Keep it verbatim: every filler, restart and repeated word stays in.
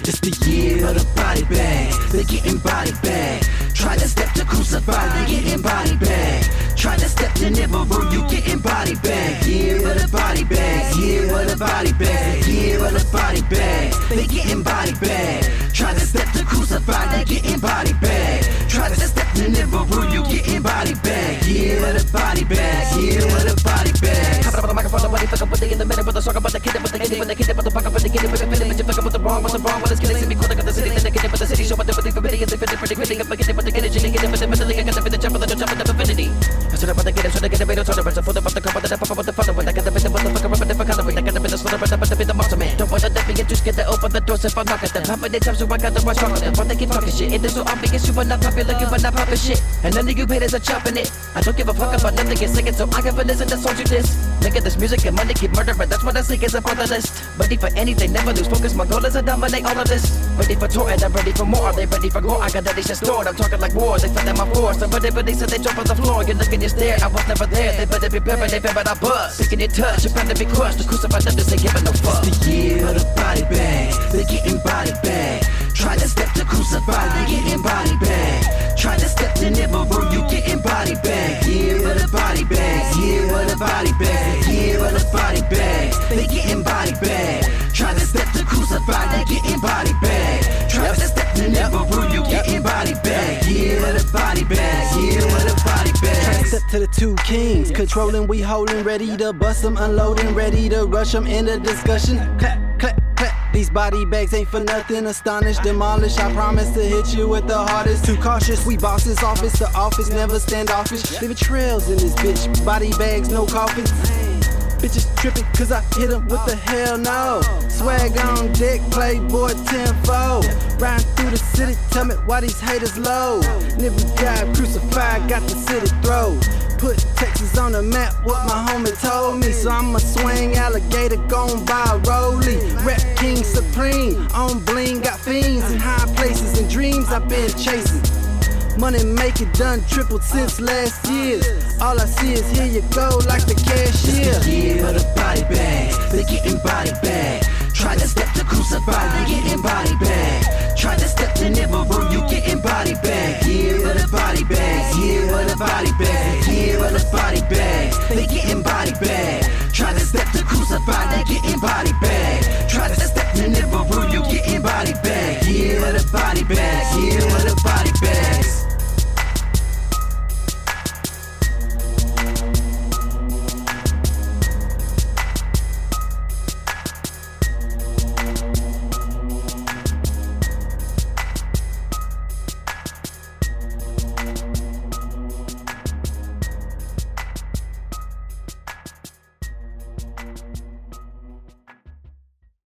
It's the year of the body bag. They getting body bag. Try to step to crucify, they getting body bag. Try to step to Nibiru, you getting body bag. Year of the body bag. Year of the body bag. Year of the body bag. They getting body bag. Try to step to crucify, they getting body bag. Try to step to Nibiru, you getting body bag. Year of the body bag. Year of the body bag. Coming up on the microphone, nobody fuck up with the in the minute with the song about the kid, with the kid, with the kid, with the fuck up with the kid, with the feeling, but you fuck up with the wrong, with the wrong, with the skills, and me calling up the city, then they get it with the city, show what the belief, but they get the pretty, pretty, pretty, but get it with the energy, get it with the mentally, I got the jump with the jump with the divinity. I should have put the get it, should have get it, made it, tolerance, I put the cup with the pop with the father, when I got the bit of the fucker, but the color, I got the bit of slaughter, but the bit of monster man. Don't want to let me get too scared to open the doors if I knock at them. How many times do I got to watch on them? But they keep talking shit. It is so obvious you are not popular, you are not popping shit. And none of you haters are chopping it. I don't give a fuck about them, they get sick, so I can listen to songs you diss. Look at this music and money keep murdering, that's what I seek is upon the list. Ready for anything, never lose focus, my goal is to dominate all of this. Ready for tour and I'm ready for more, are they ready for gore? I got that shit stored, I'm talking like war, they fell in my force. So whatever they said, they jump on the floor, you look and you stare, I was never there. They better be prepared, they better I bust. Picking your touch, you're to be crushed, the crucified them, they giving no fuck. It's the year of the body bag, they getting body bag. Try to step to crucify, they getting body bag. Try to step to Nibiru, you getting body bag. Year of the body bag, year of the body bag, year of the body bag. They getting body bag. Try to step to crucify, they getting body bag. Try to step to Nibiru, you getting body bag. Year of the body bag, year of the body bag. Try to step to the two kings, controlling, we holding, ready to bust them, unloading, ready to rush them in the discussion. Clap, clap. These body bags ain't for nothing, astonish, demolish. I promise to hit you with the hardest. Too cautious, we bosses, office to office, never standoffish. Leaving trails in this bitch, body bags, no coffins. Bitches tripping cause I hit them with the hell no. Swag on deck, playboy tenfold. Riding through the city, tell me why these haters low. Nigga got crucified, got the city throw. Put Texas on the map, what my homie told me. So I'm a swing alligator, gon' buy a rollie. Rap king supreme, on bling, got fiends in high places and dreams I've been chasing. Money make it done tripled since last year. All I see is here you go like the cashier. It's the year of the body bag, they getting body bag. Try to step to crucify, they getting body bag. Try to step to Nibiru, you getting body bag. Year of the body bag, year of the body bag, year of the body bag. They getting body bag. Try to step to crucify, they getting body